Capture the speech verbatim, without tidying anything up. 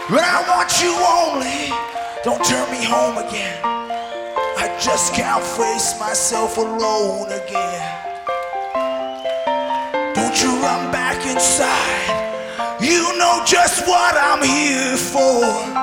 But I want you only. Don't turn me home again. I just can't face myself alone again. Don't you run back inside. You know just what I'm here for.